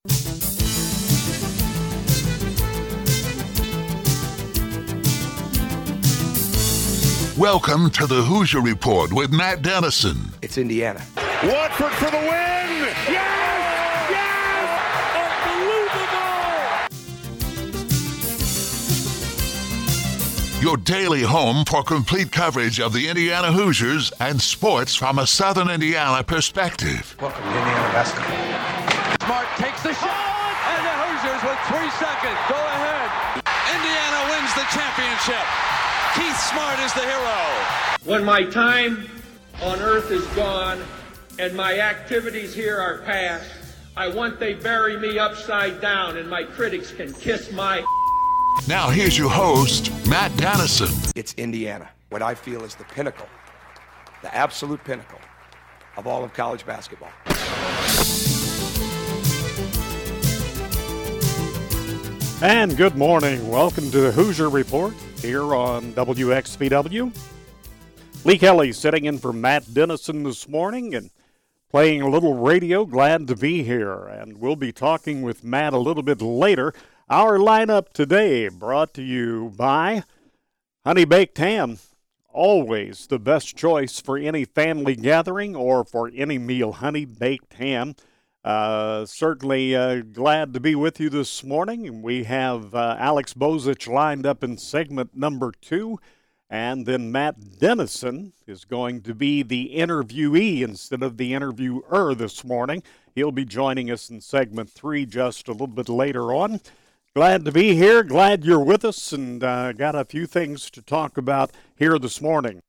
Welcome to the Hoosier Report with Matt Dennison. It's Indiana. Watford for the win! Yes! Yes! Unbelievable! Your daily home for complete coverage of the Indiana Hoosiers and sports from a Southern Indiana perspective. Welcome to Indiana basketball. Smart takes the shot, and the Hoosiers with 3 seconds go ahead. Indiana wins the championship. Keith Smart is the hero. When my time on earth is gone and my activities here are past, I want they bury me upside down and my critics can kiss my... Now here's your host, Matt Dennison. It's Indiana, what I feel is the pinnacle, the absolute pinnacle of all of college basketball. And good morning. Welcome to the Hoosier Report here on WXVW. Lee Kelly sitting in for Matt Dennison this morning and playing a little radio. Glad to be here. And we'll be talking with Matt a little bit later. Our lineup today brought to you by Honey Baked Ham. Always the best choice for any family gathering or for any meal. Honey Baked Ham. Certainly glad to be with you this morning. We have Alex Bozich lined up in segment number 2, and then Matt Dennison is going to be the interviewee instead of the interviewer this morning. He'll be joining us in segment 3 just a little bit later on. Glad to be here. Glad you're with us, and got a few things to talk about here this morning.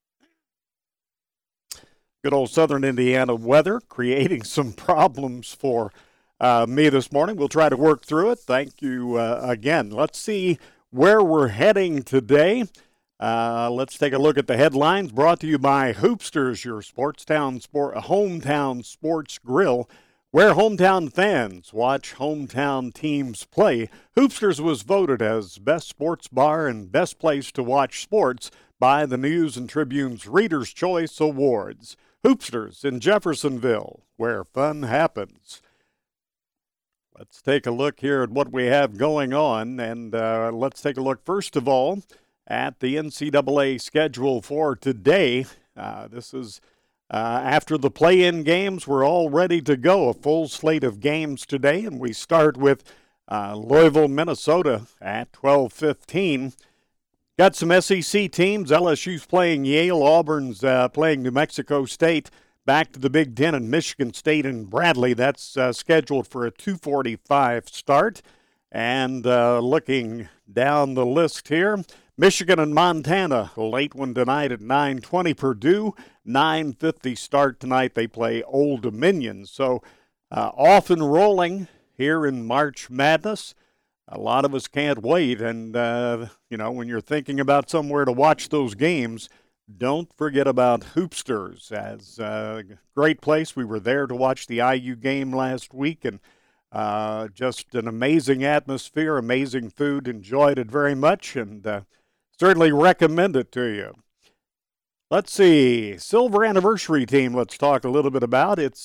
Good old Southern Indiana weather creating some problems for me this morning. We'll try to work through it. Thank you again. Let's see where we're heading today. Let's take a look at the headlines brought to you by Hoopsters, your hometown sports grill, where hometown fans watch hometown teams play. Hoopsters was voted as best sports bar and best place to watch sports by the News and Tribune's Reader's Choice Awards. Hoopsters in Jeffersonville, where fun happens. Let's take a look here at what we have going on, and let's take a look first of all at the NCAA schedule for today. This is after the play-in games. We're all ready to go. A full slate of games today, and we start with Louisville, Minnesota at 12:15. Got some SEC teams. LSU's playing Yale. Auburn's playing New Mexico State. Back to the Big Ten and Michigan State and Bradley. That's scheduled for a 2:45 start. And looking down the list here, Michigan and Montana. A late one tonight at 9:20. Purdue, 9:50 start tonight. They play Old Dominion. So off and rolling here in March Madness. A lot of us can't wait, and, when you're thinking about somewhere to watch those games, don't forget about Hoopsters as a great place. We were there to watch the IU game last week, and just an amazing atmosphere, amazing food. Enjoyed it very much, and certainly recommend it to you. Let's see, Silver Anniversary team, let's talk a little bit about. It's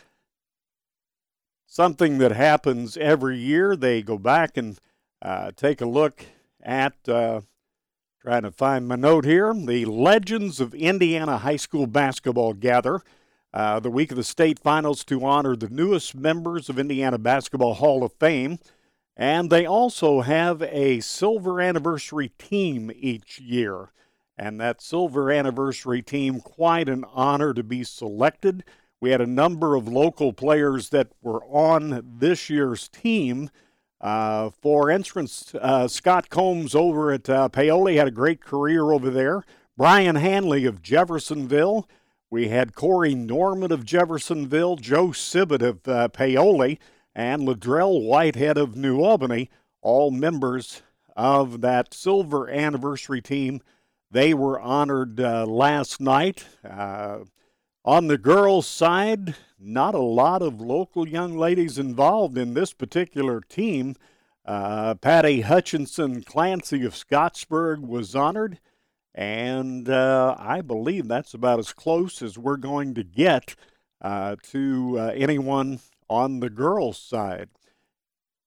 something that happens every year. They go back and take a look at, trying to find my note here, the Legends of Indiana High School Basketball gather the week of the state finals to honor the newest members of Indiana Basketball Hall of Fame. And they also have a Silver Anniversary team each year. And that Silver Anniversary team, quite an honor to be selected. We had a number of local players that were on this year's team. For instance, Scott Combs over at Paoli had a great career over there. Brian Hanley of Jeffersonville. We had Corey Norman of Jeffersonville, Joe Sibbett of Paoli, and Ladrell Whitehead of New Albany, all members of that Silver Anniversary team. They were honored last night. On the girls' side, not a lot of local young ladies involved in this particular team. Patty Hutchinson Clancy of Scottsburg was honored, and I believe that's about as close as we're going to get to anyone on the girls' side.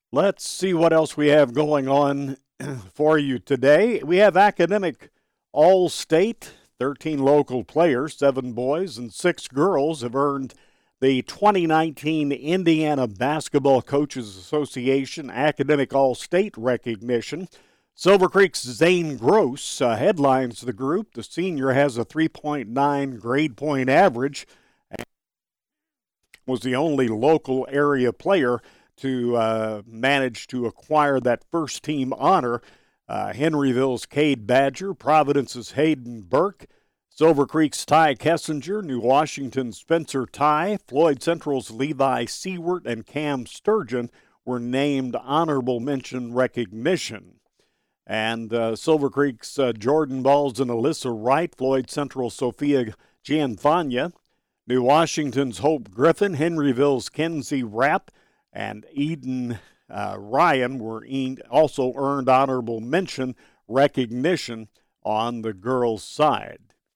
Let's see what else we have going on for you today. We have Academic All-State. 13 local players, 7 boys and 6 girls, have earned the 2019 Indiana Basketball Coaches Association Academic All-State recognition. Silver Creek's Zane Gross headlines the group. The senior has a 3.9 grade point average and was the only local area player to manage to acquire that first-team honor. Henryville's Cade Badger, Providence's Hayden Burke, Silver Creek's Ty Kessinger, New Washington's Spencer Ty, Floyd Central's Levi Seward, and Cam Sturgeon were named honorable mention recognition. And Silver Creek's Jordan Balls and Alyssa Wright, Floyd Central's Sophia Gianfagna, New Washington's Hope Griffin, Henryville's Kenzie Rapp, and Eden Ryan were also earned honorable mention recognition on the girls' side.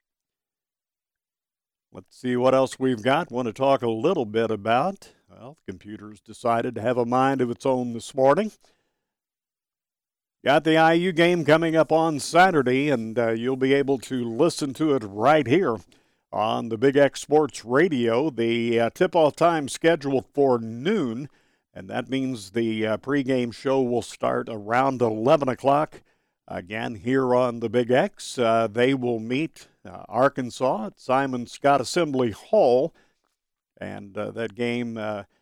Let's see what else we've got. Want to talk a little bit about, well, the computer's decided to have a mind of its own this morning. Got the IU game coming up on Saturday, and you'll be able to listen to it right here on the Big X Sports Radio. The tip-off time scheduled for noon, and that means the pregame show will start around 11 o'clock. Again, here on the Big X, they will meet Arkansas at Simon Scott Assembly Hall. And that game,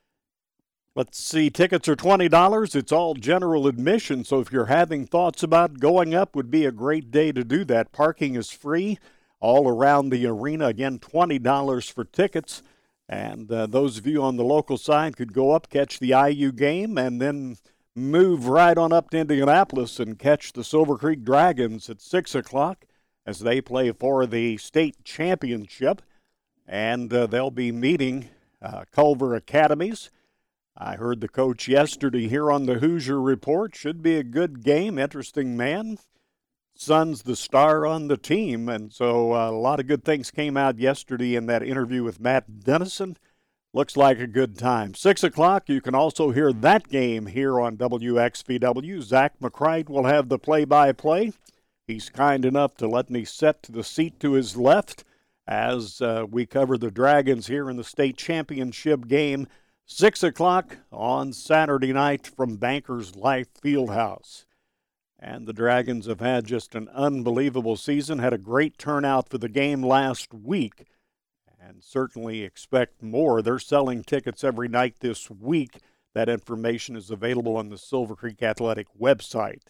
let's see, tickets are $20. It's all general admission, so if you're having thoughts about going up, would be a great day to do that. Parking is free all around the arena. Again, $20 for tickets. And those of you on the local side could go up, catch the IU game, and then move right on up to Indianapolis and catch the Silver Creek Dragons at 6 o'clock as they play for the state championship. And they'll be meeting Culver Academies. I heard the coach yesterday here on the Hoosier Report. Should be a good game. Interesting man. Son's the star on the team. And so a lot of good things came out yesterday in that interview with Matt Dennison. Looks like a good time. 6 o'clock, you can also hear that game here on WXVW. Zach McCrite will have the play-by-play. He's kind enough to let me set to the seat to his left as we cover the Dragons here in the state championship game. 6 o'clock on Saturday night from Bankers Life Fieldhouse. And the Dragons have had just an unbelievable season, had a great turnout for the game last week, and certainly expect more. They're selling tickets every night this week. That information is available on the Silver Creek Athletic website.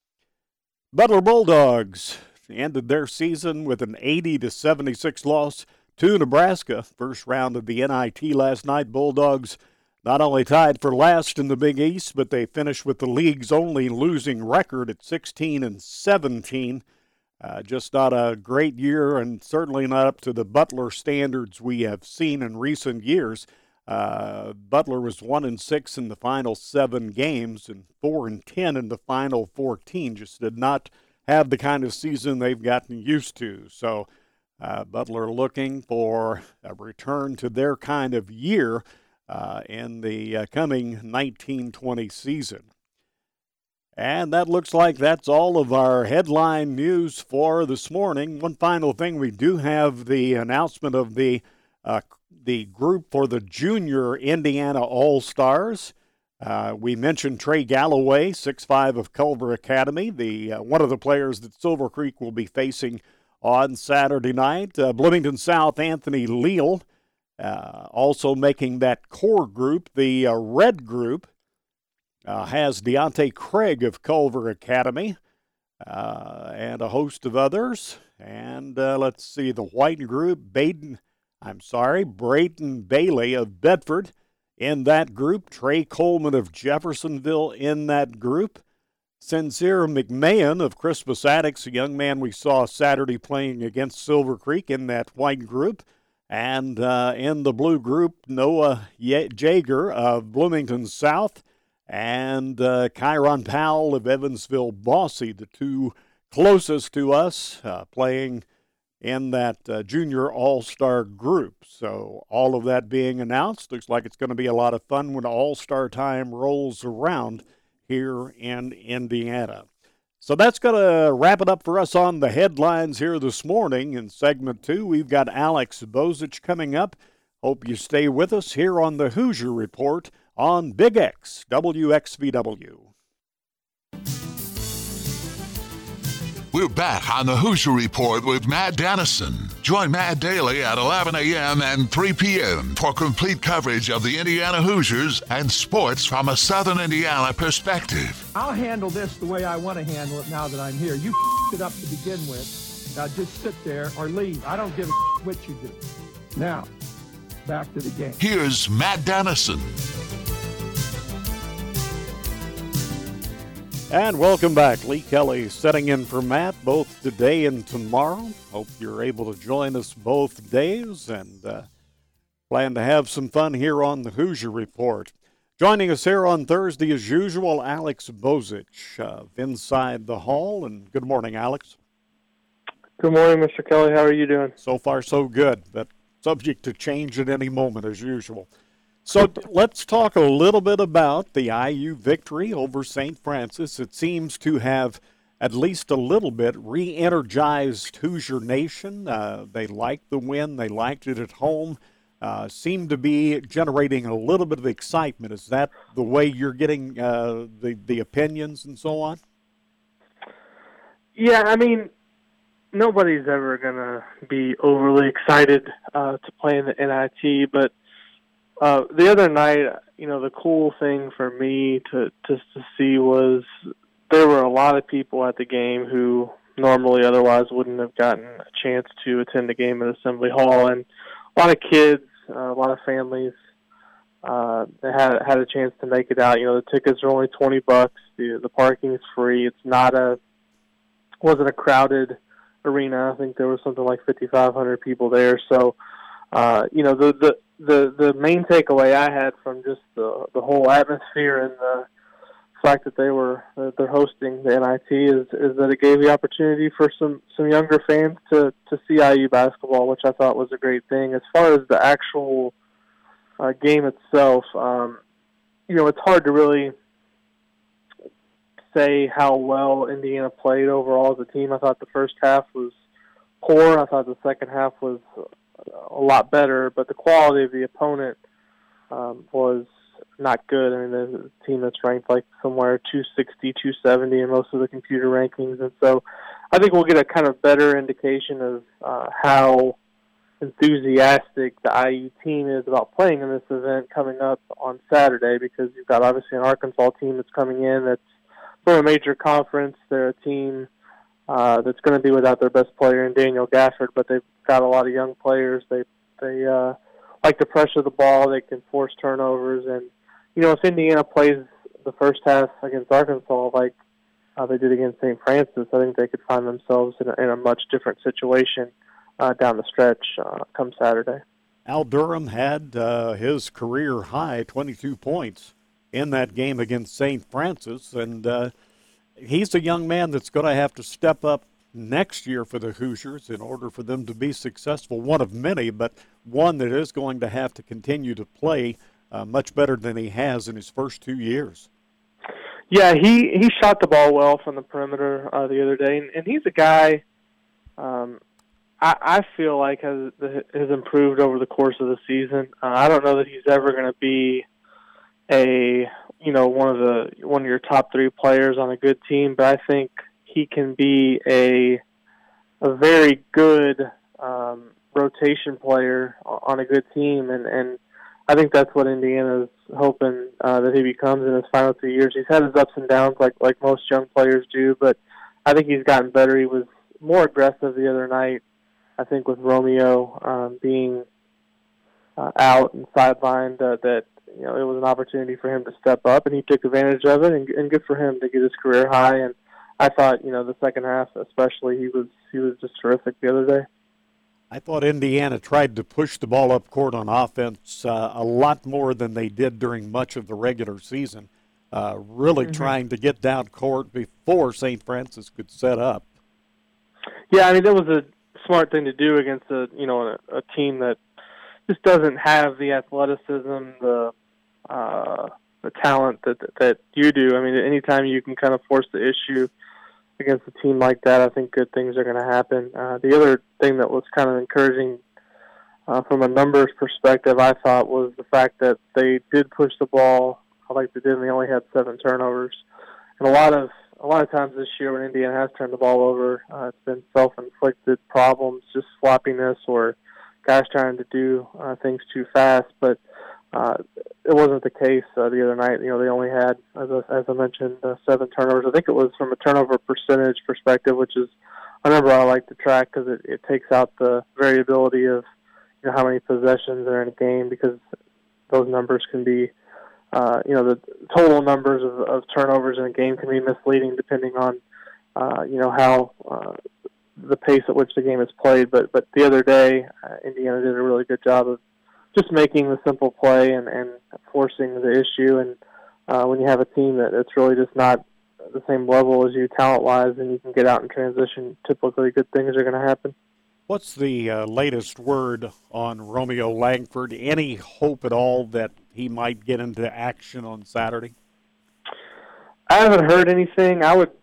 Butler Bulldogs ended their season with an 80-76 loss to Nebraska. First round of the NIT last night. Bulldogs not only tied for last in the Big East, but they finished with the league's only losing record at 16-17. Just not a great year, and certainly not up to the Butler standards we have seen in recent years. Butler was 1-6 in the final 7 games and 4-10 in the final 14. Just did not have the kind of season they've gotten used to. So Butler looking for a return to their kind of year in the coming 19-20 season. And that looks like that's all of our headline news for this morning. One final thing, we do have the announcement of the group for the Junior Indiana All-Stars. We mentioned Trey Galloway, 6'5" of Culver Academy, one of the players that Silver Creek will be facing on Saturday night. Bloomington South, Anthony Leal, also making that core group. The red group has Deontay Craig of Culver Academy and a host of others. And let's see, the white group, Braden Bailey of Bedford in that group. Trey Coleman of Jeffersonville in that group. Sincere McMahon of Crispus Attucks, a young man we saw Saturday playing against Silver Creek in that white group. And in the blue group, Noah Jaeger of Bloomington South and Kyron Powell of Evansville Bossy, the two closest to us, playing in that junior all-star group. So all of that being announced, looks like it's going to be a lot of fun when all-star time rolls around here in Indiana. So that's going to wrap it up for us on the headlines here this morning. In segment 2, we've got Alex Bozich coming up. Hope you stay with us here on the Hoosier Report on Big X, WXVW. We're back on the Hoosier Report with Matt Dennison. Join Matt daily at 11 a.m. and 3 p.m. for complete coverage of the Indiana Hoosiers and sports from a Southern Indiana perspective. I'll handle this the way I want to handle it now that I'm here. You it up to begin with. Now just sit there or leave. I don't give a what you do. Now, back to the game. Here's Matt Dennison. And welcome back. Lee Kelly setting in for Matt both today and tomorrow. Hope you're able to join us both days and plan to have some fun here on the Hoosier Report. Joining us here on Thursday as usual, Alex Bozich of Inside the Hall. And good morning, Alex. Good morning, Mr. Kelly. How are you doing? So far, so good, but subject to change at any moment as usual. So let's talk a little bit about the IU victory over St. Francis. It seems to have at least a little bit re-energized Hoosier Nation. They liked the win. They liked it at home. Seemed to be generating a little bit of excitement. Is that the way you're getting the opinions and so on? Yeah, I mean, nobody's ever going to be overly excited to play in the NIT, but the other night, you know, the cool thing for me to see was there were a lot of people at the game who normally otherwise wouldn't have gotten a chance to attend the game at Assembly Hall, and a lot of kids, a lot of families they had a chance to make it out. You know, the tickets are only $20. The parking is free. Wasn't a crowded arena. I think there was something like 5,500 people there. So, you know, the main takeaway I had from just the whole atmosphere and the fact that they're hosting the NIT is that it gave the opportunity for some younger fans to see IU basketball, which I thought was a great thing. As far as the actual game itself, you know, it's hard to really say how well Indiana played overall as a team. I thought the first half was poor. I thought the second half was a lot better, but the quality of the opponent was not good. I mean, the team that's ranked like somewhere 260, 270 in most of the computer rankings, and so I think we'll get a kind of better indication of how enthusiastic the IU team is about playing in this event coming up on Saturday, because you've got obviously an Arkansas team that's coming in that's from a major conference. They're a team that's going to be without their best player in Daniel Gafford, but they've got a lot of young players. They like to pressure the ball. They can force turnovers. And, you know, if Indiana plays the first half against Arkansas like they did against St. Francis, I think they could find themselves in a much different situation down the stretch come Saturday. Al Durham had his career high 22 points in that game against St. Francis, and he's a young man that's going to have to step up next year for the Hoosiers in order for them to be successful. One of many, but one that is going to have to continue to play much better than he has in his first 2 years. Yeah, he shot the ball well from the perimeter the other day, and he's a guy I feel like has improved over the course of the season. I don't know that he's ever going to be one of your top three players on a good team, but I think he can be a very good rotation player on a good team, and I think that's what Indiana's hoping that he becomes in his final 2 years. He's had his ups and downs like most young players do, but I think he's gotten better. He was more aggressive the other night, I think, with Romeo being out and sidelined, that it was an opportunity for him to step up, and he took advantage of it, and good for him to get his career high. And I thought, the second half especially, he was just terrific the other day. I thought Indiana tried to push the ball up court on offense a lot more than they did during much of the regular season, really trying to get down court before St. Francis could set up. Yeah, I mean, that was a smart thing to do against a team that just doesn't have the athleticism, the talent that you do. I mean, anytime you can kind of force the issue against a team like that, I think good things are going to happen. The other thing that was kind of encouraging from a numbers perspective, I thought, was the fact that they did push the ball like they did, and they only had 7 turnovers. And a lot of times this year when Indiana has turned the ball over, it's been self-inflicted problems, just sloppiness or guys trying to do things too fast. But it wasn't the case the other night. You know, they only had, as I mentioned, 7 turnovers. I think it was from a turnover percentage perspective, which is a number I like to track because it takes out the variability of how many possessions are in a game, because those numbers can be, the total numbers of turnovers in a game can be misleading depending on, how the pace at which the game is played. But the other day, Indiana did a really good job of just making the simple play and forcing the issue. And when you have a team that's really just not the same level as you talent-wise, and you can get out in transition, typically good things are going to happen. What's the latest word on Romeo Langford? Any hope at all that he might get into action on Saturday? I haven't heard anything.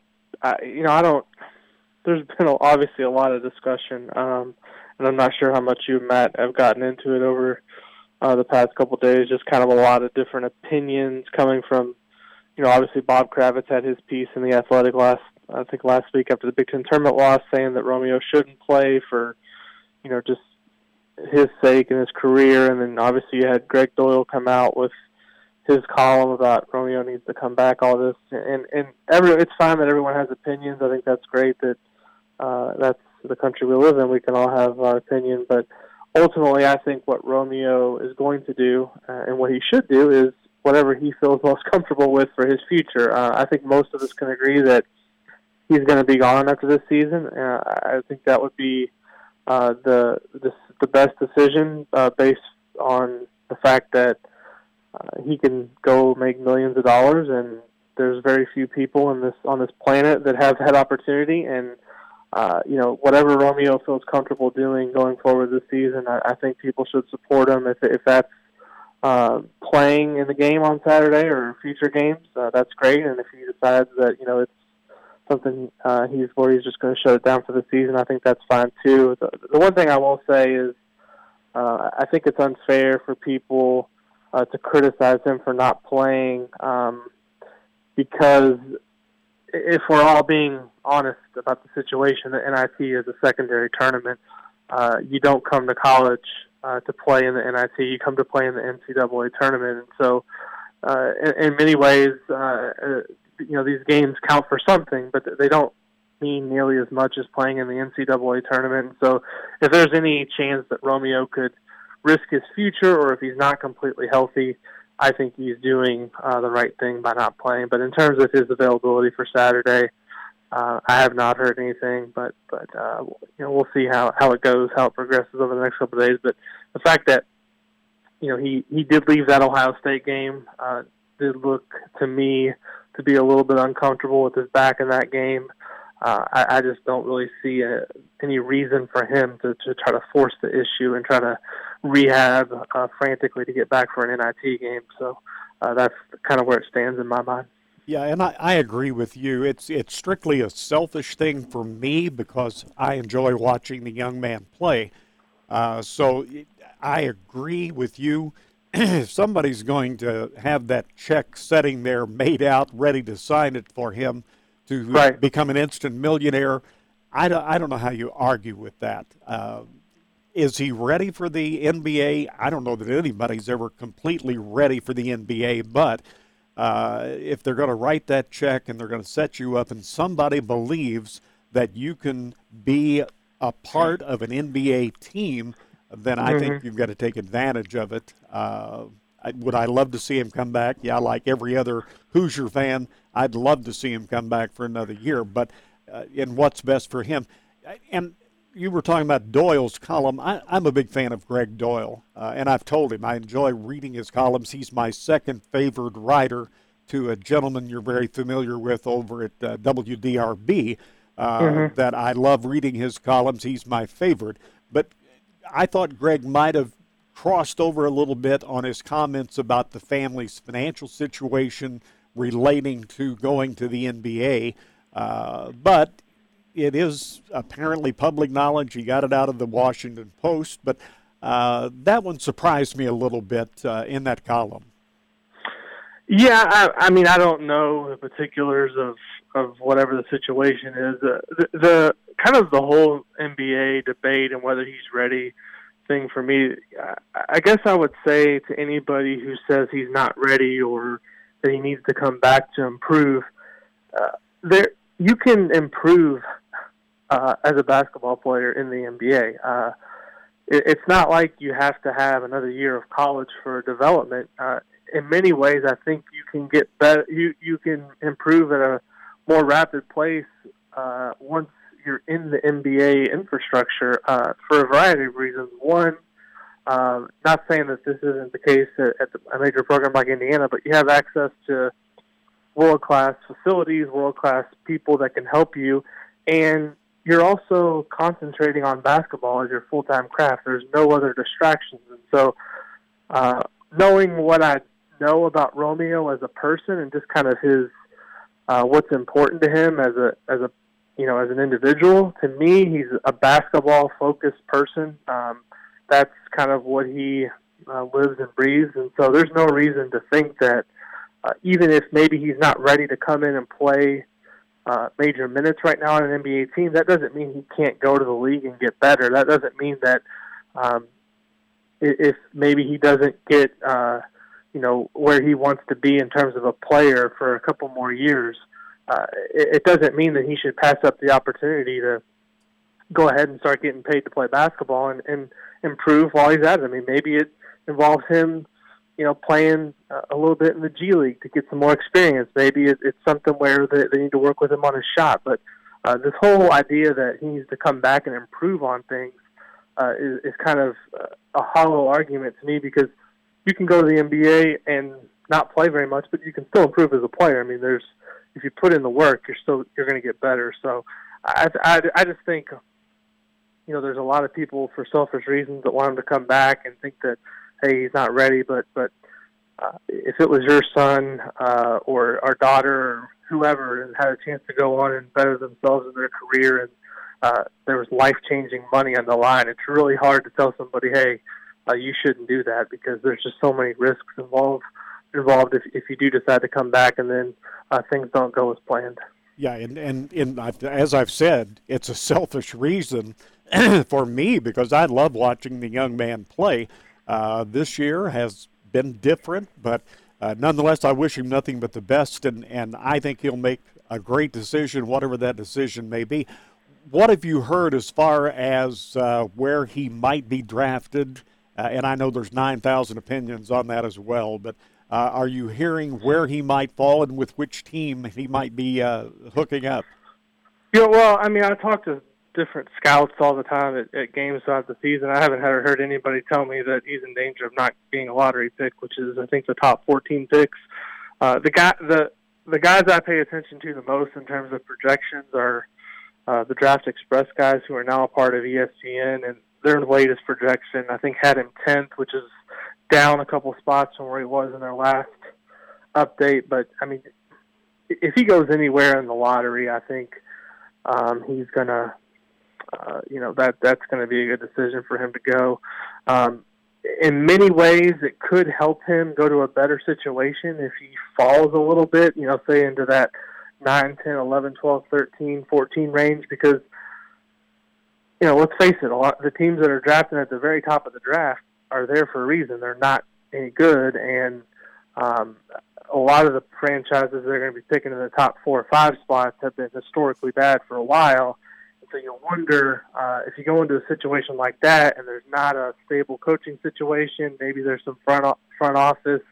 I don't. There's been obviously a lot of discussion, and I'm not sure how much you and Matt have gotten into it over the past couple of days. Just kind of a lot of different opinions coming from, obviously Bob Kravitz had his piece in The Athletic last week after the Big Ten tournament loss, saying that Romeo shouldn't play for, just his sake and his career. And then obviously you had Greg Doyle come out with his column about Romeo needs to come back, all this. And it's fine that everyone has opinions. I think that's great that that's the country we live in. We can all have our opinion. But ultimately, I think what Romeo is going to do and what he should do is whatever he feels most comfortable with for his future. I think most of us can agree that he's going to be gone after this season. I think that would be the best decision based on the fact that he can go make millions of dollars, and there's very few people on this planet that have that opportunity. And whatever Romeo feels comfortable doing going forward this season, I think people should support him. If that's playing in the game on Saturday or future games, that's great. And if he decides that it's something he's just going to shut it down for the season, I think that's fine too. The one thing I will say is I think it's unfair for people to criticize him for not playing because if we're all being honest about the situation, the NIT is a secondary tournament. You don't come to college to play in the NIT. You come to play in the NCAA tournament. And so in many ways, these games count for something, but they don't mean nearly as much as playing in the NCAA tournament. And so if there's any chance that Romeo could risk his future, or if he's not completely healthy, I think he's doing the right thing by not playing. But in terms of his availability for Saturday, I have not heard anything, but we'll see how it goes, how it progresses over the next couple of days. But the fact that he did leave that Ohio State game did look to me to be a little bit uncomfortable with his back in that game. I just don't really see any reason for him to try to force the issue and try to rehab frantically to get back for an NIT game. So that's kind of where it stands in my mind. Yeah, and I agree with you. It's strictly a selfish thing for me because I enjoy watching the young man play. So I agree with you. If somebody's going to have that check sitting there made out, ready to sign it for him to become an instant millionaire, I don't know how you argue with that. Is he ready for the NBA? I don't know that anybody's ever completely ready for the NBA, but if they're going to write that check and they're going to set you up and somebody believes that you can be a part of an NBA team, then I think you've got to take advantage of it. Would I love to see him come back? Yeah, like every other Hoosier fan, I'd love to see him come back for another year, but in what's best for him. And you were talking about Doyle's column. I'm a big fan of Greg Doyle, and I've told him I enjoy reading his columns. He's my second favorite writer to a gentleman you're very familiar with over at WDRB, that I love reading his columns. He's my favorite. But I thought Greg might have crossed over a little bit on his comments about the family's financial situation relating to going to the NBA. But it is apparently public knowledge. He got it out of the Washington Post, but that one surprised me a little bit in that column. Yeah, I mean, I don't know the particulars of whatever the situation is. The kind of the whole NBA debate and whether he's ready thing for me, I guess I would say to anybody who says he's not ready or that he needs to come back to improve, you can improve as a basketball player in the NBA. It's not like you have to have another year of college for development. In many ways, I think you can get better. You can improve at a more rapid pace once you're in the NBA infrastructure for a variety of reasons. One, not saying that this isn't the case at a major program like Indiana, but you have access to world-class facilities, world-class people that can help you, and you're also concentrating on basketball as your full-time craft. There's no other distractions. And so knowing what I know about Romeo as a person and just kind of his what's important to him as an individual, to me, he's a basketball-focused person. That's kind of what he lives and breathes. And so there's no reason to think that even if maybe he's not ready to come in and play major minutes right now on an NBA team, that doesn't mean he can't go to the league and get better. That doesn't mean that if maybe he doesn't get where he wants to be in terms of a player for a couple more years, it doesn't mean that he should pass up the opportunity to go ahead and start getting paid to play basketball and improve while he's at it. I mean, maybe it involves him playing a little bit in the G League to get some more experience. Maybe it's something where they need to work with him on his shot. But this whole idea that he needs to come back and improve on things is kind of a hollow argument to me, because you can go to the NBA and not play very much, but you can still improve as a player. I mean, if you put in the work, you're going to get better. So I just think, there's a lot of people for selfish reasons that want him to come back and think that, hey, he's not ready. But if it was your son or our daughter or whoever and had a chance to go on and better themselves in their career, and there was life-changing money on the line, it's really hard to tell somebody, hey, you shouldn't do that, because there's just so many risks involved if you do decide to come back and then things don't go as planned. Yeah, and as I've said, it's a selfish reason for me, because I love watching the young man play. This year has been different, but nonetheless, I wish him nothing but the best, and I think he'll make a great decision, whatever that decision may be. What have you heard as far as where he might be drafted? And I know there's 9,000 opinions on that as well, but are you hearing where he might fall and with which team he might be hooking up? Yeah, well, I mean, I talk to different scouts all the time at games throughout the season. I haven't heard anybody tell me that he's in danger of not being a lottery pick, which is, I think, the top 14 picks. The guys I pay attention to the most in terms of projections are the Draft Express guys, who are now a part of ESPN, and their latest projection, I think, had him 10th, which is down a couple spots from where he was in their last update. But, I mean, if he goes anywhere in the lottery, I think he's going to, that's going to be a good decision for him to go. In many ways, it could help him go to a better situation if he falls a little bit, say into that 9, 10, 11, 12, 13, 14 range, because, let's face it, the teams that are drafting at the very top of the draft are there for a reason. They're not any good, and a lot of the franchises that are going to be picking in the top 4 or 5 spots have been historically bad for a while. And so you wonder if you go into a situation like that and there's not a stable coaching situation, maybe there's some front office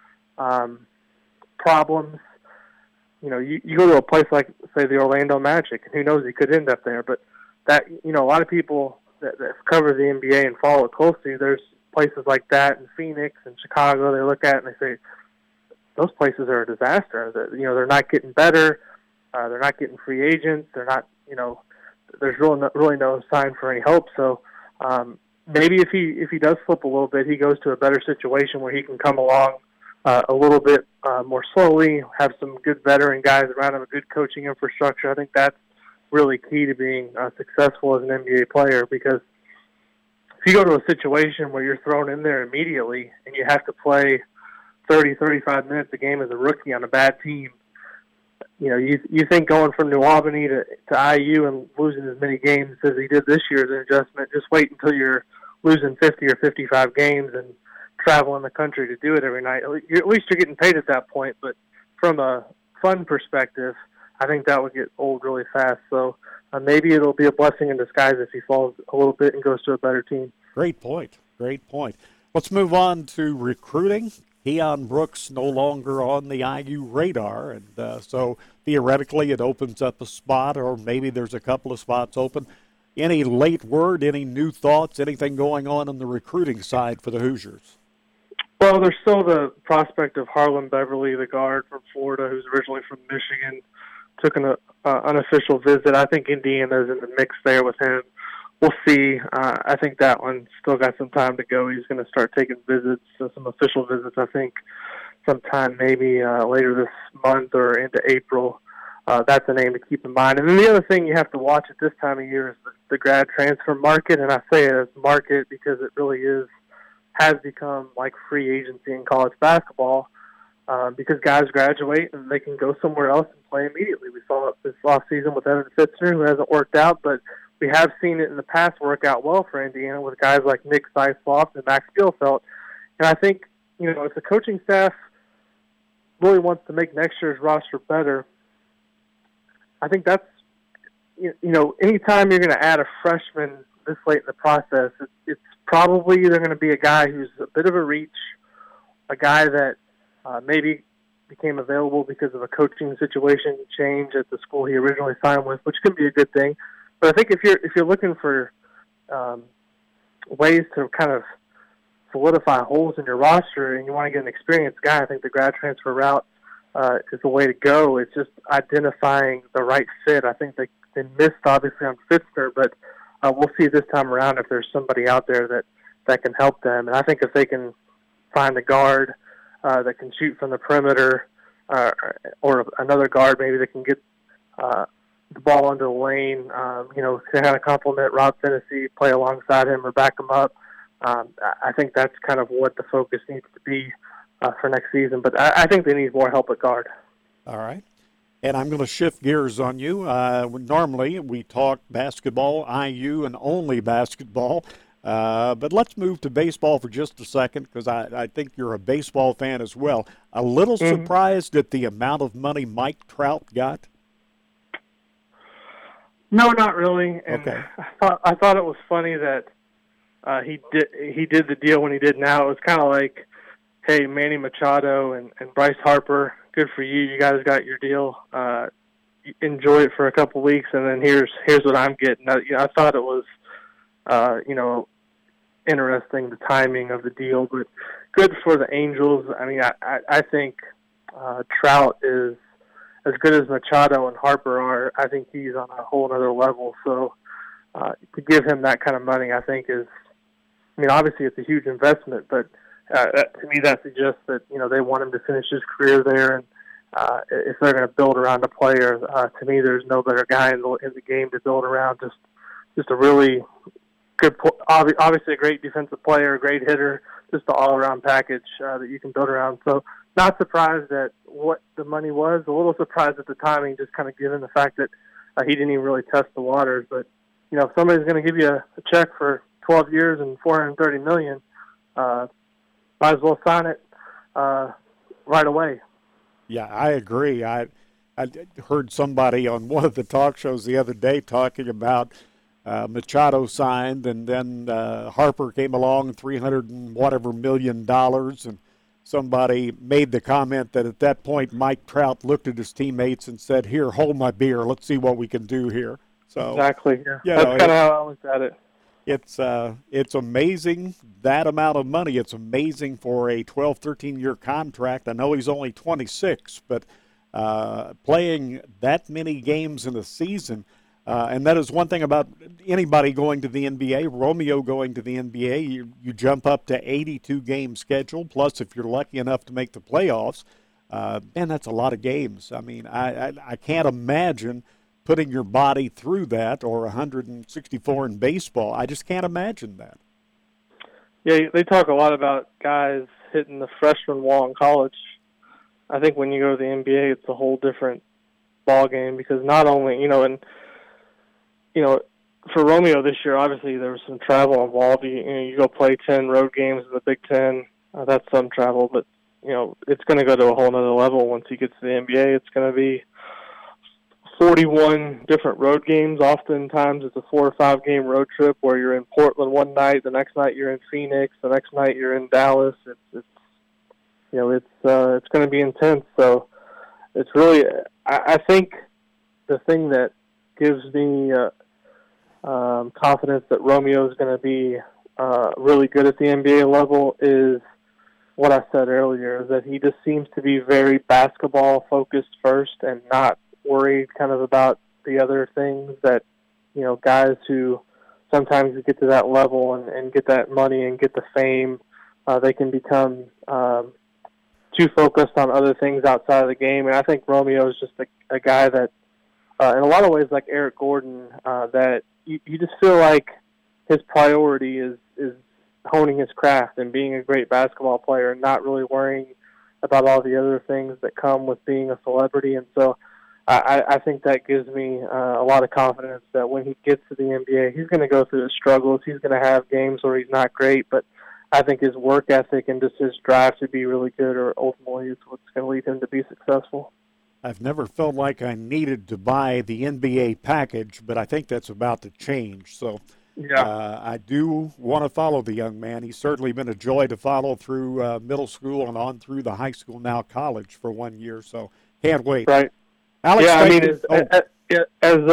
problems. You go to a place like, say, the Orlando Magic, and who knows, he could end up there. But that, a lot of people that cover the NBA and follow it closely, there's places like that in Phoenix and Chicago they look at and they say, those places are a disaster. They're not getting better. They're not getting free agents. They're not, there's really no sign for any hope. So maybe if he does slip a little bit, he goes to a better situation where he can come along a little bit more slowly, have some good veteran guys around him, a good coaching infrastructure. I think that's really key to being successful as an NBA player, because if you go to a situation where you're thrown in there immediately and you have to play 30, 35 minutes a game as a rookie on a bad team, you think going from New Albany to IU and losing as many games as he did this year is an adjustment. Just wait until you're losing 50 or 55 games and traveling the country to do it every night. At least you're getting paid at that point. But from a fun perspective, I think that would get old really fast. So maybe it'll be a blessing in disguise if he falls a little bit and goes to a better team. Great point. Great point. Let's move on to recruiting. Keon Brooks no longer on the IU radar, and so theoretically it opens up a spot, or maybe there's a couple of spots open. Any late word, any new thoughts, anything going on the recruiting side for the Hoosiers? Well, there's still the prospect of Harlan Beverly, the guard from Florida, who's originally from Michigan, took an unofficial visit. I think Indiana's in the mix there with him. We'll see. I think that one's still got some time to go. He's going to start taking visits, some official visits, I think, sometime maybe later this month or into April. That's a name to keep in mind. And then the other thing you have to watch at this time of year is the grad transfer market. And I say it as market because it really has become like free agency in college basketball, because guys graduate and they can go somewhere else and play immediately. We saw it this offseason with Evan Fitzner, who hasn't worked out, but we have seen it in the past work out well for Indiana with guys like Nick Seisloft and Max Bielfeldt. And I think, if the coaching staff really wants to make next year's roster better, I think that's, anytime you're going to add a freshman this late in the process, it's probably either going to be a guy who's a bit of a reach, a guy that maybe became available because of a coaching situation change at the school he originally signed with, which can be a good thing. But I think if you're looking for ways to kind of solidify holes in your roster and you want to get an experienced guy, I think the grad transfer route is the way to go. It's just identifying the right fit. I think they missed, obviously, on Fitzner, but we'll see this time around if there's somebody out there that can help them. And I think if they can find a guard that can shoot from the perimeter, or another guard maybe that can get the ball under the lane, to kind of complement Rob Phinisee, play alongside him or back him up. I think that's kind of what the focus needs to be for next season. But I think they need more help at guard. All right. And I'm going to shift gears on you. Normally we talk basketball, IU, and only basketball. But let's move to baseball for just a second, because I think you're a baseball fan as well. A little surprised at the amount of money Mike Trout got? No, not really. And okay. I thought it was funny that he did the deal when he did now. It was kind of like, hey, Manny Machado and Bryce Harper, good for you. You guys got your deal. Enjoy it for a couple weeks, and then here's what I'm getting. I thought it was, interesting, the timing of the deal, but good for the Angels. I mean, I think Trout is as good as Machado and Harper are. I think he's on a whole other level. So to give him that kind of money, I think obviously it's a huge investment, but to me that suggests that, they want him to finish his career there. And if they're going to build around a player, to me there's no better guy in the game to build around. Just a really good, obviously a great defensive player, a great hitter, just an all-around package that you can build around. So not surprised at what the money was, a little surprised at the timing, just kind of given the fact that he didn't even really test the waters. But, if somebody's going to give you a check for 12 years and $430 million, might as well sign it right away. Yeah, I agree. I heard somebody on one of the talk shows the other day talking about Machado signed, and then Harper came along, $300 and whatever million, and somebody made the comment that at that point Mike Trout looked at his teammates and said, "Here, hold my beer. Let's see what we can do here." So exactly. Yeah. That's kind of how I looked at it. It's amazing, that amount of money. It's amazing for a 12, 13-year contract. I know he's only 26, but playing that many games in a season, And that is one thing about anybody going to the NBA, Romeo going to the NBA, you jump up to 82-game schedule, plus if you're lucky enough to make the playoffs, man, that's a lot of games. I mean, I can't imagine putting your body through that, or 164 in baseball. I just can't imagine that. Yeah, they talk a lot about guys hitting the freshman wall in college. I think when you go to the NBA, it's a whole different ball game, because not only, for Romeo this year, obviously there was some travel involved. You go play 10 road games in the Big Ten. That's some travel, but it's going to go to a whole other level once he gets to the NBA. It's going to be 41 different road games. Oftentimes it's a 4 or 5 game road trip where you're in Portland one night, the next night you're in Phoenix, the next night you're in Dallas. It's going to be intense. So it's really, I think the thing that gives me confidence that Romeo is going to be really good at the NBA level is what I said earlier, is that he just seems to be very basketball focused first and not worried kind of about the other things that, guys who sometimes get to that level and get that money and get the fame, they can become too focused on other things outside of the game. And I think Romeo is just a guy that, in a lot of ways, like Eric Gordon, that you just feel like his priority is honing his craft and being a great basketball player and not really worrying about all the other things that come with being a celebrity. And so I think that gives me a lot of confidence that when he gets to the NBA, he's going to go through his struggles. He's going to have games where he's not great, but I think his work ethic and just his drive to be really good or ultimately is what's going to lead him to be successful. I've never felt like I needed to buy the NBA package, but I think that's about to change. So yeah. I do want to follow the young man. He's certainly been a joy to follow through middle school and on through the high school, now college, for 1 year. So can't wait. Right. Alex, yeah, I mean,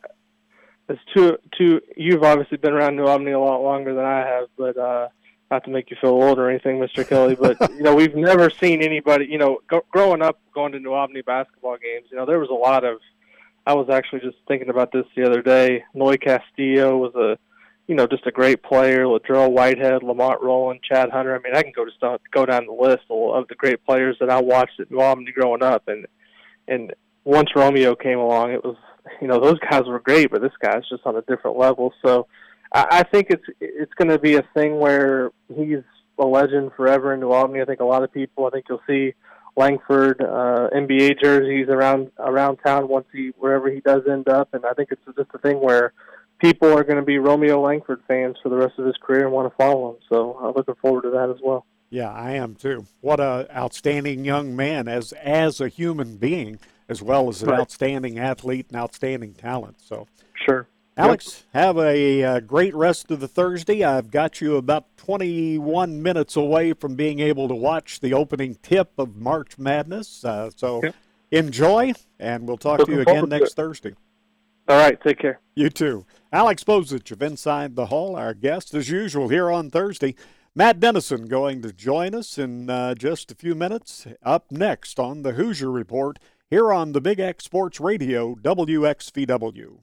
as two, you've obviously been around New Albany a lot longer than I have, but not to make you feel old or anything, Mr. Kelly, but we've never seen anybody. Growing up, going to New Albany basketball games, there was a lot of. I was actually just thinking about this the other day. Noy Castillo was just a great player. Latrell Whitehead, Lamont Rowland, Chad Hunter. I mean, I can go down the list of the great players that I watched at New Albany growing up, and once Romeo came along, it was, those guys were great, but this guy's just on a different level. So I think it's going to be a thing where he's a legend forever in New Albany. I think you'll see Langford NBA jerseys around town wherever he does end up. And I think it's just a thing where people are going to be Romeo Langford fans for the rest of his career and want to follow him. So I'm looking forward to that as well. Yeah, I am too. What an outstanding young man as a human being, as well as an outstanding athlete and outstanding talent. So sure. Alex, have a great rest of the Thursday. I've got you about 21 minutes away from being able to watch the opening tip of March Madness. Enjoy, and we'll talk to you again next Thursday. All right, take care. You too. Alex Bozich of Inside the Hall, our guest as usual here on Thursday. Matt Dennison going to join us in just a few minutes. Up next on the Hoosier Report here on the Big X Sports Radio, WXVW.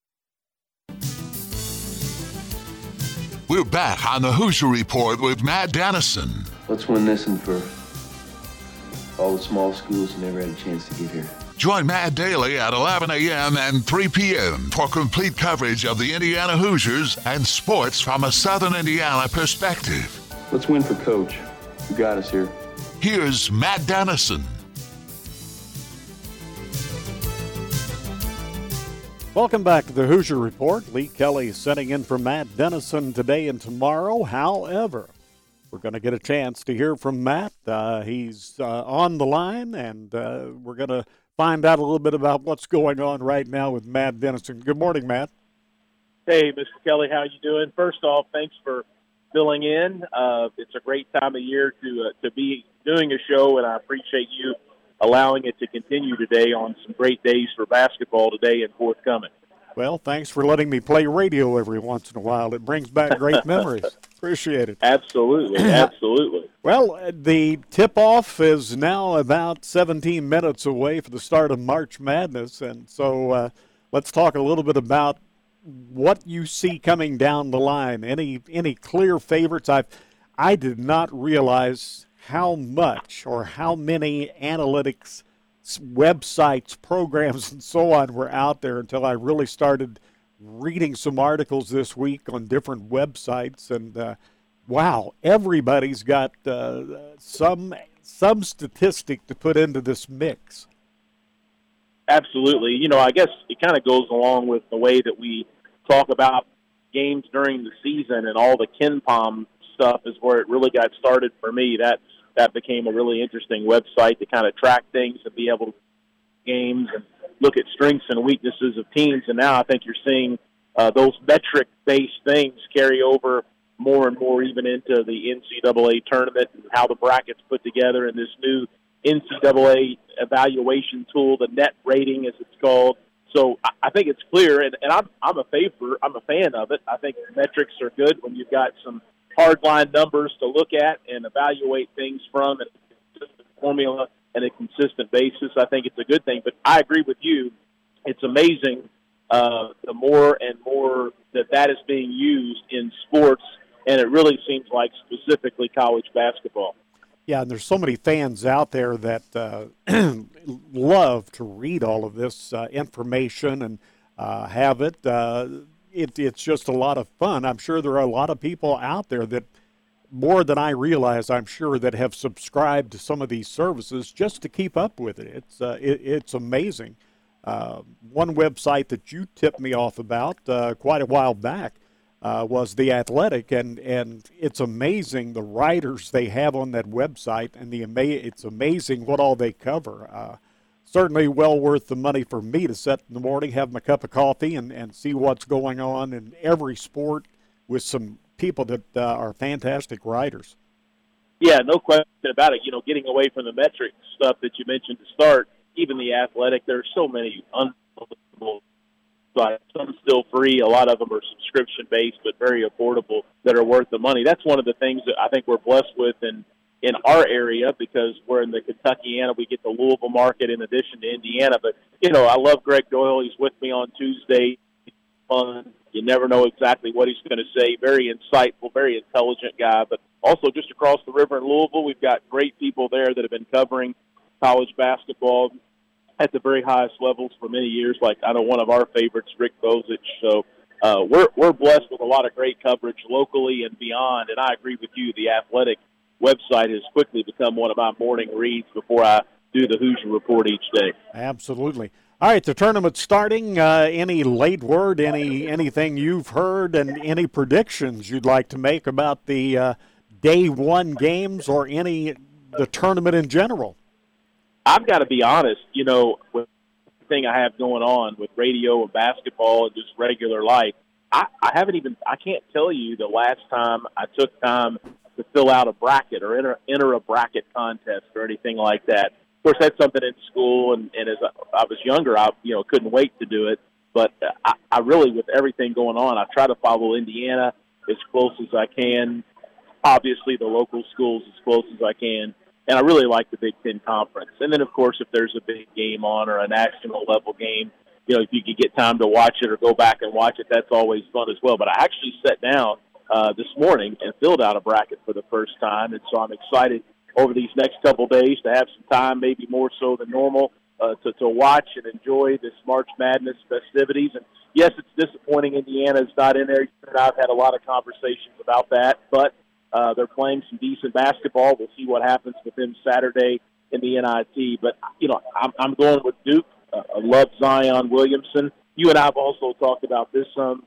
We're back on the Hoosier Report with Matt Dennison. Let's win this one for all the small schools who never had a chance to get here. Join Matt daily at 11 a.m. and 3 p.m. for complete coverage of the Indiana Hoosiers and sports from a Southern Indiana perspective. Let's win for Coach, who got us here. Here's Matt Dennison. Welcome back to the Hoosier Report. Lee Kelly sitting in for Matt Dennison today and tomorrow. However, we're going to get a chance to hear from Matt. He's on the line, and we're going to find out a little bit about what's going on right now with Matt Dennison. Good morning, Matt. Hey, Mr. Kelly, how you doing? First off, thanks for filling in. It's a great time of year to be doing a show, and I appreciate you allowing it to continue today on some great days for basketball today and forthcoming. Well, thanks for letting me play radio every once in a while. It brings back great memories. Appreciate it. Absolutely, absolutely. Well, the tip-off is now about 17 minutes away for the start of March Madness, and so let's talk a little bit about what you see coming down the line. Any clear favorites? I did not realize how much or how many analytics websites, programs, and so on were out there until I really started reading some articles this week on different websites. And wow, everybody's got some statistic to put into this mix. Absolutely. I guess it kind of goes along with the way that we talk about games during the season, and all the KenPom stuff is where it really got started for me. That became a really interesting website to kind of track things and be able to games and look at strengths and weaknesses of teams. And now I think you're seeing those metric-based things carry over more and more even into the NCAA tournament and how the brackets put together in this new NCAA evaluation tool, the net rating as it's called. So I think it's clear, and I'm a fan of it. I think metrics are good when you've got some hardline numbers to look at and evaluate things from, and a consistent formula and a consistent basis. I think it's a good thing. But I agree with you. It's amazing the more and more that is being used in sports, and it really seems like specifically college basketball. Yeah, and there's so many fans out there that love to read all of this information and have it. It's just a lot of fun. I'm sure there are a lot of people out there that, more than I realize, I'm sure, that have subscribed to some of these services just to keep up with it. It's amazing. One website that you tipped me off about quite a while back was The Athletic, and it's amazing the writers they have on that website, and it's amazing what all they cover. Certainly well worth the money for me to sit in the morning, have my cup of coffee, and see what's going on in every sport with some people that are fantastic writers. Yeah, no question about it. Getting away from the metric stuff that you mentioned to start, even The Athletic, there are so many unbelievable sites. Some still free. A lot of them are subscription-based, but very affordable, that are worth the money. That's one of the things that I think we're blessed with in our area, because we're in the Kentuckiana. We get the Louisville market in addition to Indiana. But, I love Greg Doyle. He's with me on Tuesday. Fun. You never know exactly what he's going to say. Very insightful, very intelligent guy. But also just across the river in Louisville, we've got great people there that have been covering college basketball at the very highest levels for many years. Like, I know one of our favorites, Rick Bozich. So we're blessed with a lot of great coverage locally and beyond. And I agree with you. The Athletic website has quickly become one of my morning reads before I do the Hoosier Report each day. Absolutely. All right, the tournament's starting. Any late word, anything you've heard, and any predictions you'd like to make about the day one games or the tournament in general? I've got to be honest, with everything I have going on with radio and basketball and just regular life, I can't tell you the last time I took time to fill out a bracket or enter a bracket contest or anything like that. Of course, that's something in school, and as I was younger, I couldn't wait to do it. But I really, with everything going on, I try to follow Indiana as close as I can. Obviously, the local schools as close as I can. And I really like the Big Ten Conference. And then, of course, if there's a big game on or a national-level game, if you could get time to watch it or go back and watch it, that's always fun as well. But I actually sat down this morning and filled out a bracket for the first time, and so I'm excited over these next couple days to have some time, maybe more so than normal, to watch and enjoy this March Madness festivities. And, yes, it's disappointing Indiana's not in there. And I've had a lot of conversations about that, but they're playing some decent basketball. We'll see what happens with them Saturday in the NIT. But, I'm going with Duke. I love Zion Williamson. You and I have also talked about this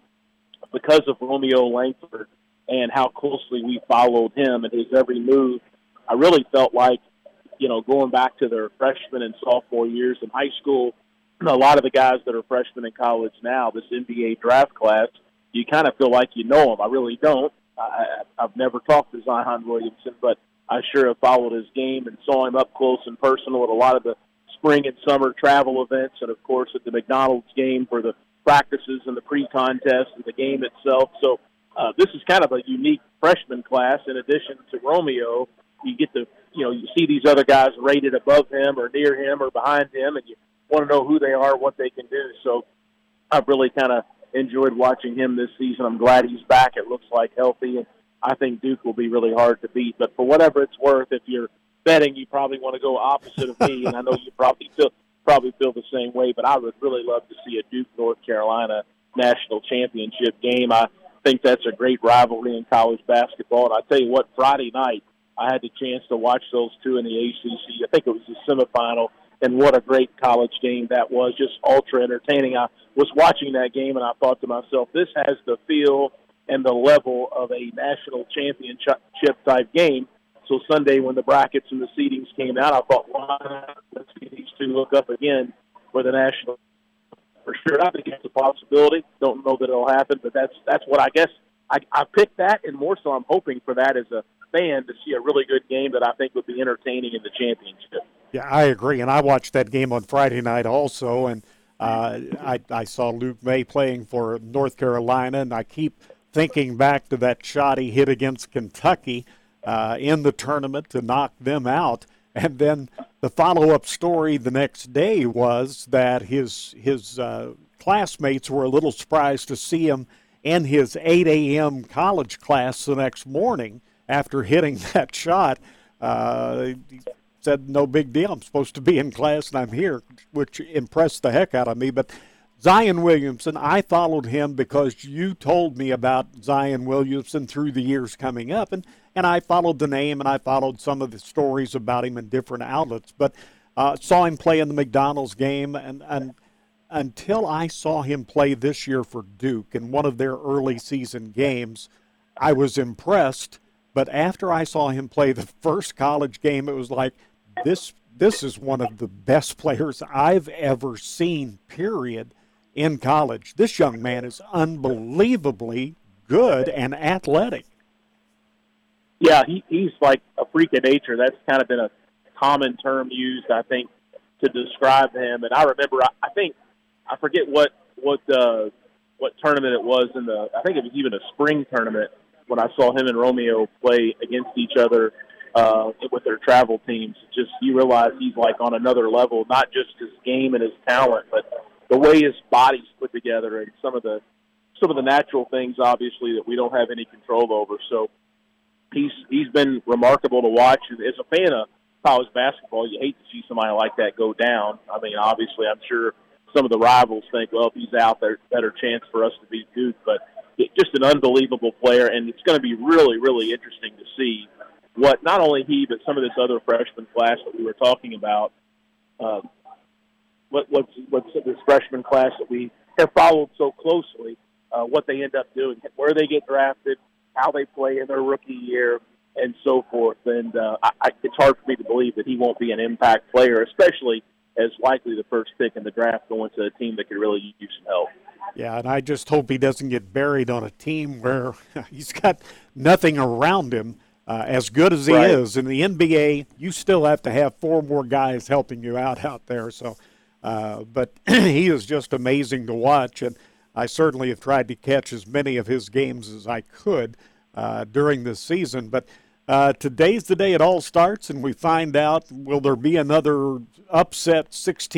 because of Romeo Langford and how closely we followed him and his every move. I really felt like, going back to their freshman and sophomore years in high school, a lot of the guys that are freshmen in college now, this NBA draft class, you kind of feel like you know them. I really don't. I've never talked to Zion Williamson, but I sure have followed his game and saw him up close and personal at a lot of the spring and summer travel events, and, of course, at the McDonald's game for the practices and the pre-contest and the game itself. So this is kind of a unique freshman class. In addition to Romeo, you get to, you see these other guys rated above him or near him or behind him, and you want to know who they are, what they can do. So I've really kind of enjoyed watching him this season. I'm glad he's back. It looks like healthy, and I think Duke will be really hard to beat. But for whatever it's worth, if you're betting, you probably want to go opposite of me, and I know you probably feel the same way. But I would really love to see a Duke North Carolina national championship game. I think that's a great rivalry in college basketball. And I tell you what, Friday night I had the chance to watch those two in the ACC. I think it was the semifinal. And what a great college game that was, just ultra entertaining. I was watching that game, and I thought to myself, this has the feel and the level of a national championship-type game. So Sunday when the brackets and the seedings came out, I thought, why not? Let's see these two look up again for the national. For sure, I think it's a possibility. Don't know that it'll happen, but that's what I guess. I picked that, and more so I'm hoping for that as a fan to see a really good game that I think would be entertaining in the championship. Yeah, I agree, and I watched that game on Friday night also, and I saw Luke May playing for North Carolina, and I keep thinking back to that shot he hit against Kentucky in the tournament to knock them out, and then the follow-up story the next day was that his classmates were a little surprised to see him in his 8 a.m. college class the next morning after hitting that shot. He said, no big deal, I'm supposed to be in class and I'm here, which impressed the heck out of me. But Zion Williamson, I followed him because you told me about Zion Williamson through the years coming up, and I followed the name and I followed some of the stories about him in different outlets. But saw him play in the McDonald's game, and until I saw him play this year for Duke in one of their early season games, I was impressed. But after I saw him play the first college game, it was like, this is one of the best players I've ever seen, period, in college. This young man is unbelievably good and athletic. Yeah, he's like a freak of nature. That's kind of been a common term used, I think, to describe him. And I remember, I forget what tournament it was I think it was even a spring tournament when I saw him and Romeo play against each other with their travel teams. Just, you realize he's like on another level, not just his game and his talent, but the way his body's put together and some of the natural things, obviously, that we don't have any control over. So he's been remarkable to watch. As a fan of college basketball, you hate to see somebody like that go down. I mean, obviously, I'm sure some of the rivals think, well, if he's out, there's a better chance for us to beat Duke. But just an unbelievable player, and it's going to be really, really interesting to see what not only he, but some of this other freshman class that we were talking about, what's this freshman class that we have followed so closely, what they end up doing, where they get drafted, how they play in their rookie year, and so forth. And it's hard for me to believe that he won't be an impact player, especially as likely the first pick in the draft going to a team that could really use some help. Yeah, and I just hope he doesn't get buried on a team where he's got nothing around him. As good as he is, in the NBA, you still have to have 4 more guys helping you out there. So, but he is just amazing to watch, and I certainly have tried to catch as many of his games as I could during this season. But today's the day it all starts, and we find out, will there be another upset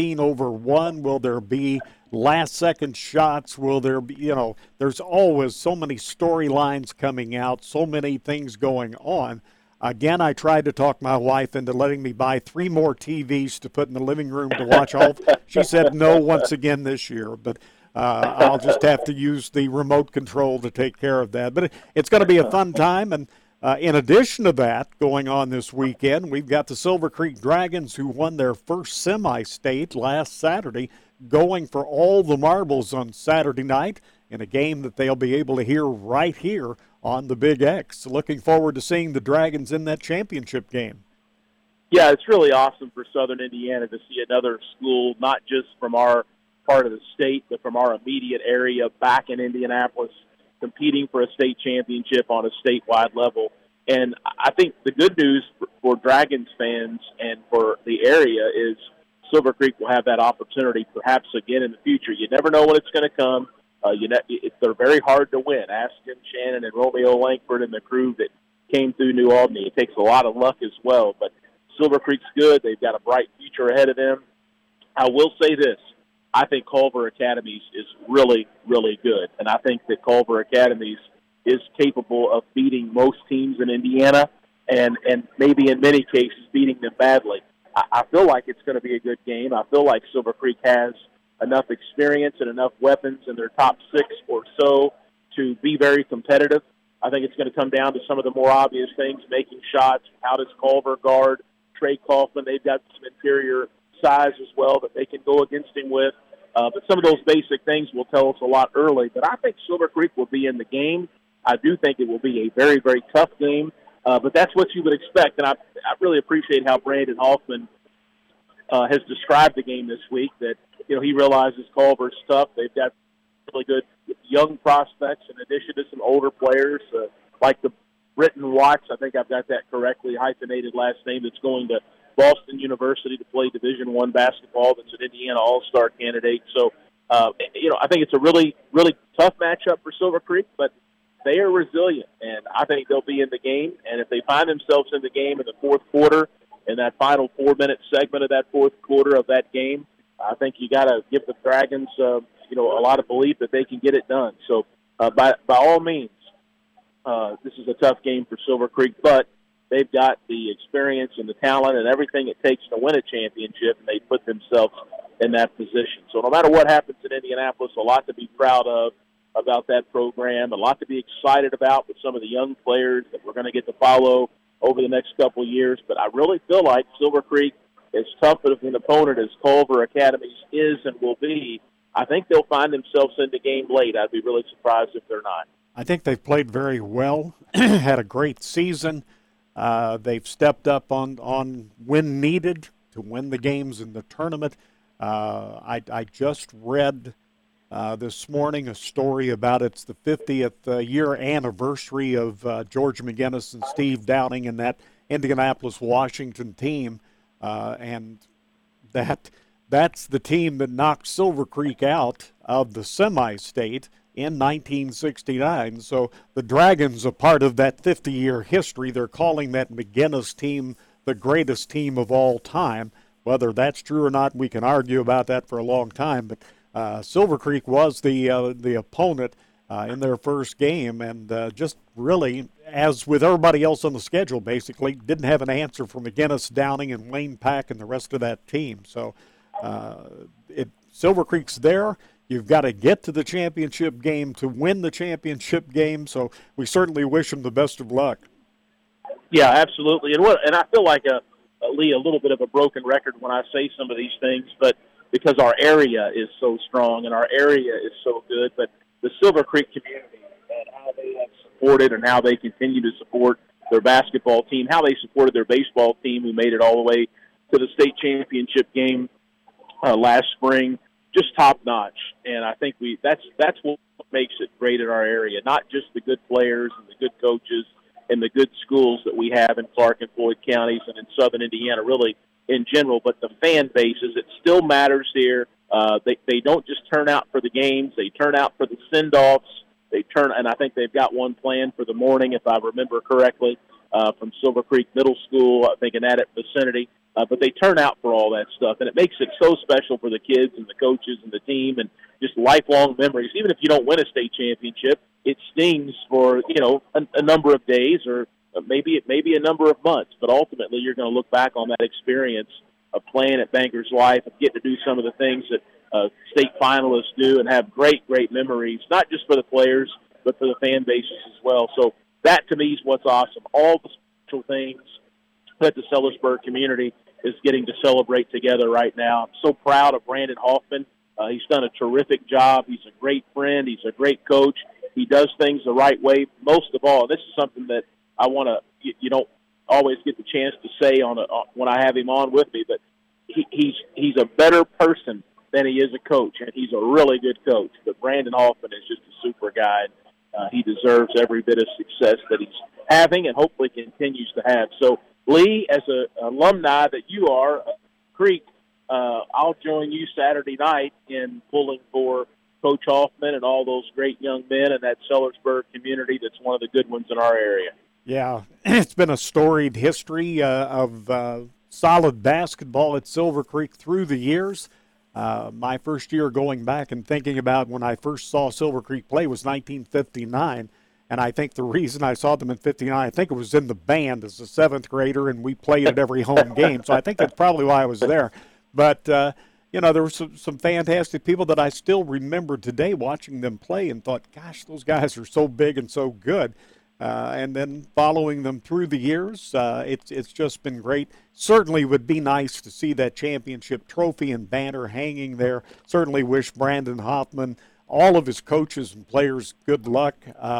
16-1? Will there be last-second shots? Will there be, there's always so many storylines coming out, so many things going on. Again, I tried to talk my wife into letting me buy 3 more TVs to put in the living room to watch all. She said no once again this year, but I'll just have to use the remote control to take care of that. But it's going to be a fun time, and in addition to that, going on this weekend, we've got the Silver Creek Dragons, who won their first semi-state last Saturday, going for all the marbles on Saturday night in a game that they'll be able to hear right here on the Big X. Looking forward to seeing the Dragons in that championship game. Yeah, it's really awesome for Southern Indiana to see another school, not just from our part of the state, but from our immediate area back in Indianapolis, competing for a state championship on a statewide level. And I think the good news for Dragons fans and for the area is Silver Creek will have that opportunity perhaps again in the future. You never know when it's going to come. They're very hard to win. Ask Tim Shannon and Romeo Langford and the crew that came through New Albany. It takes a lot of luck as well. But Silver Creek's good. They've got a bright future ahead of them. I will say this. I think Culver Academies is really, really good. And I think that Culver Academies is capable of beating most teams in Indiana and maybe in many cases beating them badly. I feel like it's going to be a good game. I feel like Silver Creek has enough experience and enough weapons in their top 6 or so to be very competitive. I think it's going to come down to some of the more obvious things, making shots. How does Culver guard Trey Kaufman? They've got some interior size as well that they can go against him with. But some of those basic things will tell us a lot early. But I think Silver Creek will be in the game. I do think it will be a very, very tough game. But that's what you would expect. And I really appreciate how Brandon Hoffman has described the game this week, that he realizes Culver's tough. They've got really good young prospects in addition to some older players like the Britton Watts. I think I've got that correctly, hyphenated last name, that's going to Boston University to play Division I basketball. That's an Indiana All-Star candidate. So, I think it's a really, really tough matchup for Silver Creek, but they are resilient, and I think they'll be in the game. And if they find themselves in the game in the fourth quarter, in that final 4-minute segment of that fourth quarter of that game, I think you got to give the Dragons, a lot of belief that they can get it done. So, by all means, this is a tough game for Silver Creek, but they've got the experience and the talent and everything it takes to win a championship, and they put themselves in that position. So no matter what happens in Indianapolis, a lot to be proud of about that program, a lot to be excited about with some of the young players that we're going to get to follow over the next couple of years. But I really feel like Silver Creek, as tough of an opponent as Culver Academies is and will be, I think they'll find themselves in the game late. I'd be really surprised if they're not. I think they've played very well, had a great season. They've stepped up on when needed to win the games in the tournament. I just read this morning a story about it's the 50th year anniversary of George McGinnis and Steve Downing and that Indianapolis, Washington team, and that's the team that knocked Silver Creek out of the semi-state in 1969. So the Dragons are part of that 50-year history. They're calling that McGinnis team the greatest team of all time. Whether that's true or not, we can argue about that for a long time. But Silver Creek was the opponent in their first game, and just really, as with everybody else on the schedule, basically didn't have an answer for McGinnis, Downing, and Wayne Pack and the rest of that team. So Silver Creek's there. You've got to get to the championship game to win the championship game, so we certainly wish them the best of luck. Yeah, absolutely. And I feel like, Lee, a little bit of a broken record when I say some of these things, but because our area is so strong and our area is so good, but the Silver Creek community and how they have supported and how they continue to support their basketball team, how they supported their baseball team who made it all the way to the state championship game last spring, just top-notch. And I think that's what makes it great in our area, not just the good players and the good coaches and the good schools that we have in Clark and Floyd counties and in southern Indiana, really in general, but the fan bases, it still matters here. They don't just turn out for the games. They turn out for the send-offs. And I think they've got one planned for the morning, if I remember correctly, from Silver Creek Middle School, I think in that vicinity. But they turn out for all that stuff, and it makes it so special for the kids and the coaches and the team, and just lifelong memories. Even if you don't win a state championship, it stings for a number of days or maybe a number of months. But ultimately, you're going to look back on that experience of playing at Bankers Life and getting to do some of the things that state finalists do, and have great, great memories, not just for the players, but for the fan bases as well. So that, to me, is what's awesome. All the special things that the Sellersburg community is getting to celebrate together right now. I'm so proud of Brandon Hoffman. He's done a terrific job. He's a great friend. He's a great coach. He does things the right way. Most of all, this is something that I want to, you don't always get the chance to say when I have him on with me, but he's a better person than he is a coach, and he's a really good coach. But Brandon Hoffman is just a super guy. He deserves every bit of success that he's having and hopefully continues to have. So, Lee, as an alumni that you are, Creek, I'll join you Saturday night in pulling for Coach Hoffman and all those great young men in that Sellersburg community that's one of the good ones in our area. Yeah, it's been a storied history of solid basketball at Silver Creek through the years. My first year going back and thinking about when I first saw Silver Creek play was 1959. And I think the reason I saw them in 59, I think it was in the band as a seventh grader, and we played at every home game. So I think that's probably why I was there. But, there were some fantastic people that I still remember today watching them play and thought, gosh, those guys are so big and so good. And then following them through the years, it's just been great. Certainly would be nice to see that championship trophy and banner hanging there. Certainly wish Brandon Hoffman, all of his coaches and players, good luck.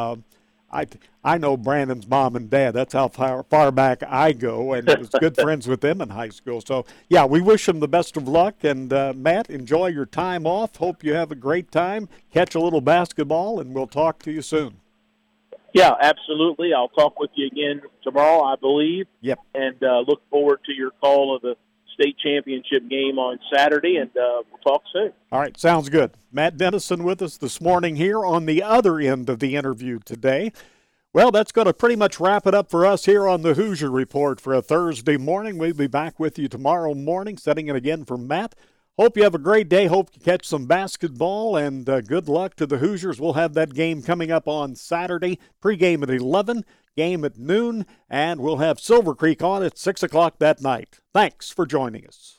I know Brandon's mom and dad. That's how far back I go, and was good friends with them in high school. So, yeah, we wish them the best of luck. And, Matt, enjoy your time off. Hope you have a great time. Catch a little basketball, and we'll talk to you soon. Yeah, absolutely. I'll talk with you again tomorrow, I believe. Yep. And look forward to your call of the state championship game on Saturday, and we'll talk soon. All right, sounds good. Matt Dennison with us this morning here on the other end of the interview today. Well, that's going to pretty much wrap it up for us here on the Hoosier Report for a Thursday morning. We'll be back with you tomorrow morning, setting it again for Matt. Hope you have a great day. Hope you catch some basketball, and good luck to the Hoosiers. We'll have that game coming up on Saturday, pregame at 11, game at noon, and we'll have Silver Creek on at 6 o'clock that night. Thanks for joining us.